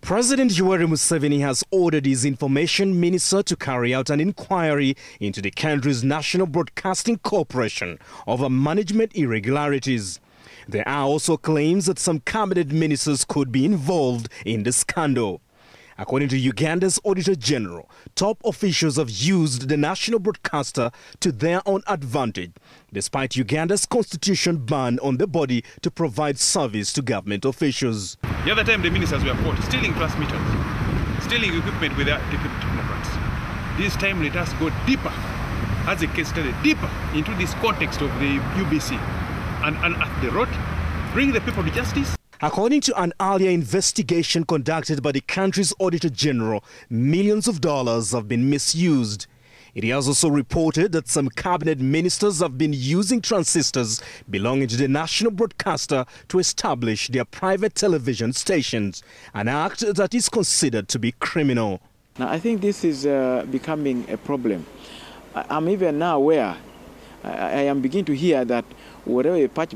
President Yoweri Museveni has ordered his information minister to carry out an inquiry into the country's National Broadcasting Corporation over management irregularities. There are also claims that some cabinet ministers could be involved in the scandal. According to Uganda's Auditor General, top officials have used the national broadcaster to their own advantage, despite Uganda's constitution ban on the body to provide service to government officials. The other time the ministers were caught stealing transmitters, stealing equipment with their technocrats. This time let us go deeper, as the case study, deeper into this context of the UBC and unearth the rot, bring the people to justice. According to an earlier investigation conducted by the country's Auditor General, millions of dollars have been misused. It has also reported that some cabinet ministers have been using transistors belonging to the national broadcaster to establish their private television stations, an act that is considered to be criminal. Now, I think this is becoming a problem. I'm even now aware, I am beginning to hear that wherever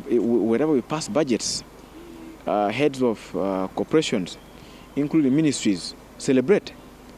we pass budgets, heads of corporations, including ministries, celebrate.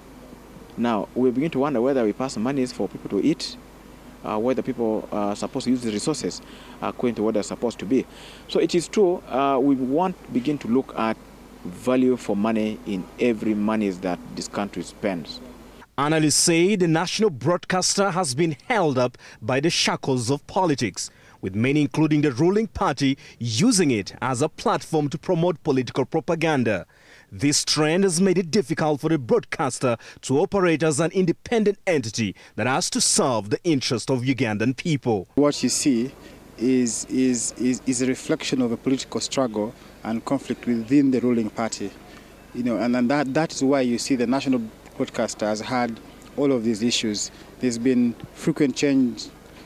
Now, we begin to wonder whether we pass monies for people to eat, whether people are supposed to use the resources according to what they're supposed to be. So it is true, we want to begin to look at value for money in every money that this country spends. Analysts say the national broadcaster has been held up by the shackles of politics, with many, including the ruling party, using it as a platform to promote political propaganda. This trend has made it difficult for the broadcaster to operate as an independent entity that has to serve the interest of Ugandan people. What you see is a reflection of a political struggle and conflict within the ruling party. And that is why you see the national broadcaster has had all of these issues. There's been frequent change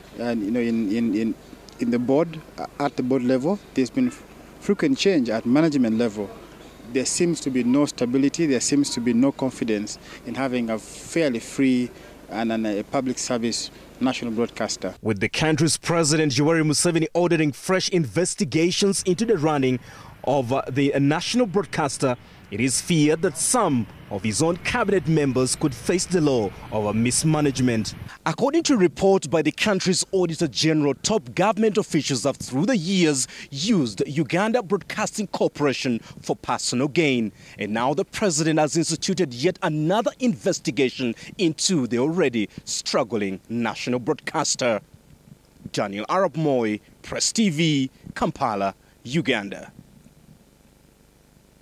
in the board, at the board level. There's been frequent change at management level. There seems to be no stability, there seems to be no confidence in having a fairly free and a public service national broadcaster. With the country's president Yoweri Museveni ordering fresh investigations into the running of the national broadcaster, it is feared that some of his own cabinet members could face the law over mismanagement. According to a report by the country's Auditor General, top government officials have through the years used Uganda Broadcasting Corporation for personal gain. And now the president has instituted yet another investigation into the already struggling national broadcaster. Daniel Arap Moi, Press TV, Kampala, Uganda.